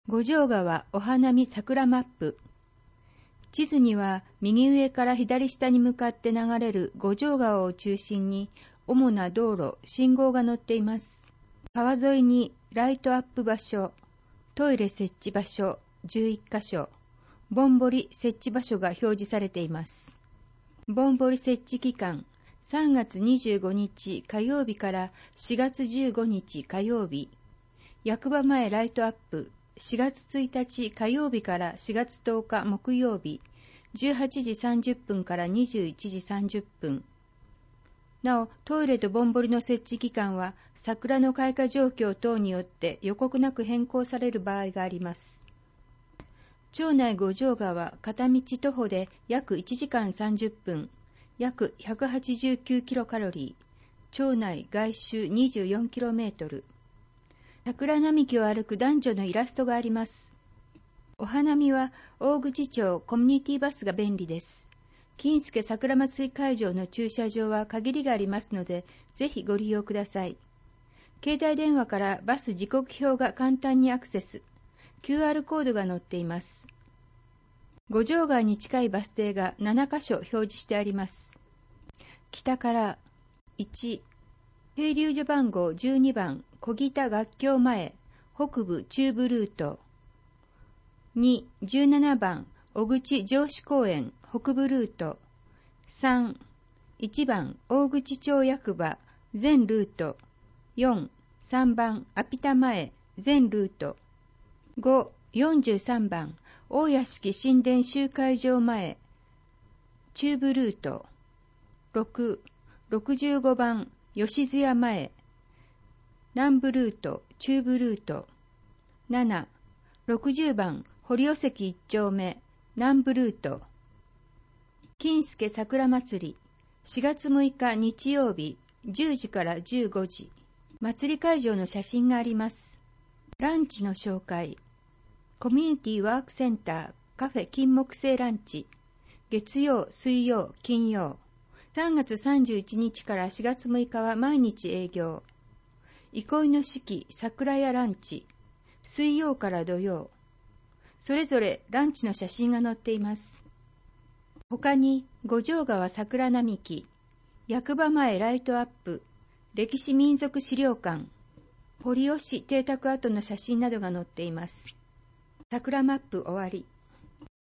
五条川お花見桜マップ。地図には右上から左下に向かって流れる五条川を中心に主な道路、信号が載っています。川沿いにライトアップ場所、トイレ設置場所11カ所、ぼんぼり設置場所が表示されています。ぼんぼり設置期間、3月25日火曜日から4月15日火曜日。役場前ライトアップ、4月1日火曜日から4月10日木曜日、18時30分から21時30分。なお、トイレとぼんぼりの設置期間は、桜の開花状況等によって予告なく変更される場合があります。町内五条川片道徒歩で約1時間30分、約189キロカロリー、町内外周24キロメートル。桜並木を歩く男女のイラストがあります。お花見は大口町コミュニティバスが便利です。金助桜祭り会場の駐車場は限りがありますので、ぜひご利用ください。携帯電話からバス時刻表が簡単にアクセス。QR コードが載っています。五条川に近いバス停が7カ所表示してあります。北から1、停留所番号12番、小北学校前、北部中部ルート。2、17番、小口上司公園、北部ルート。3、1番、大口町役場、全ルート。4、3番、阿比田前、全ルート。5、43番、大屋敷神殿集会場前、中部ルート。6、65番、吉津屋前、南部ルート、中部ルート。7、60番、堀尾関一丁目、南部ルート。金助桜祭り、4月6日日曜日、10時から15時。祭り会場の写真があります。ランチの紹介。コミュニティワークセンター、カフェ金木犀ランチ。月曜、水曜、金曜。3月31日から4月6日は毎日営業。憩いの式、桜屋ランチ。水曜から土曜。それぞれランチの写真が載っています。他に、五条川桜並木、役場前ライトアップ、歴史民俗資料館、堀尾市邸宅跡の写真などが載っています。桜マップ終わり。